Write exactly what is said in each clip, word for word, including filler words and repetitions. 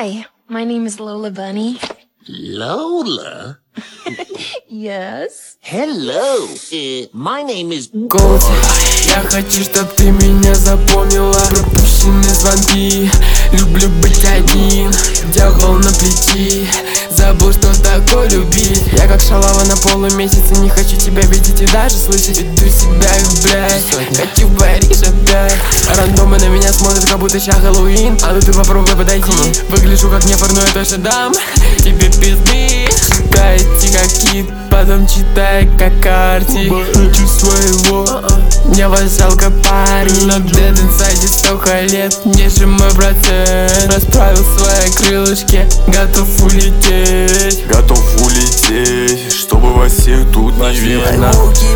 Hi, my name is Lola Bunny. Lola? Yes. Hello, uh, my name is... Голд, я хочу, чтоб ты меня запомнила. Пропущенные звонки, люблю быть один. Дьявол на плечи, забыл, что такое любить. Я как шалава на полумесяце, не хочу тебя видеть и даже слышать. Веду себя как блядь, хочу в Париж опять. Рандомы на меня смотрят, как будто ща Хэллоуин. А ну ты попробуй подойти, выгляжу как нефор, но я точно дам тебе пизды. Читайте как кит, потом читай как карти. Хочу своего, мне вас жалко парень. Но dead inside столько лет, ниже мой процент. Расправил свои крылышки, готов улететь. Готов улететь, чтобы вас всех тут не видно.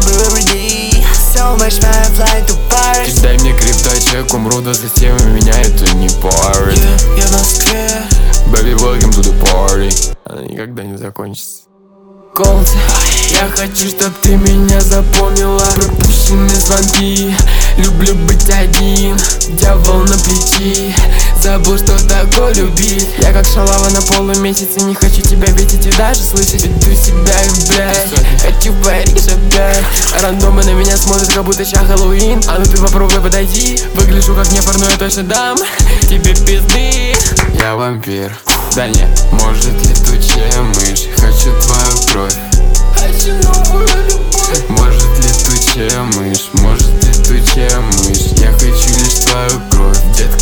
Дай мне крипточек, умру, да затем у меня это не парит. Я в Москве. Baby, welcome to the party. Она никогда не закончится. Голд, я хочу, чтоб ты меня запомнила. Пропущенные звонки, люблю быть один. Дьявол на плечи, забыл, что такое любить. Я как шалава на полумесяце, не хочу тебя видеть и даже слышать. Веду себя как блядь, хочу в Париж опять. Рандомы на меня смотрят, как будто ща Хэллоуин. А ну ты попробуй подойти, выгляжу как нефор, но я точно дам тебе пизды. Я вампир, да не, может летучая мышь. Хочу твою кровь, Хочу новую любовь. может летучая мышь, может летучая мышь. Я хочу лишь твою кровь, детка.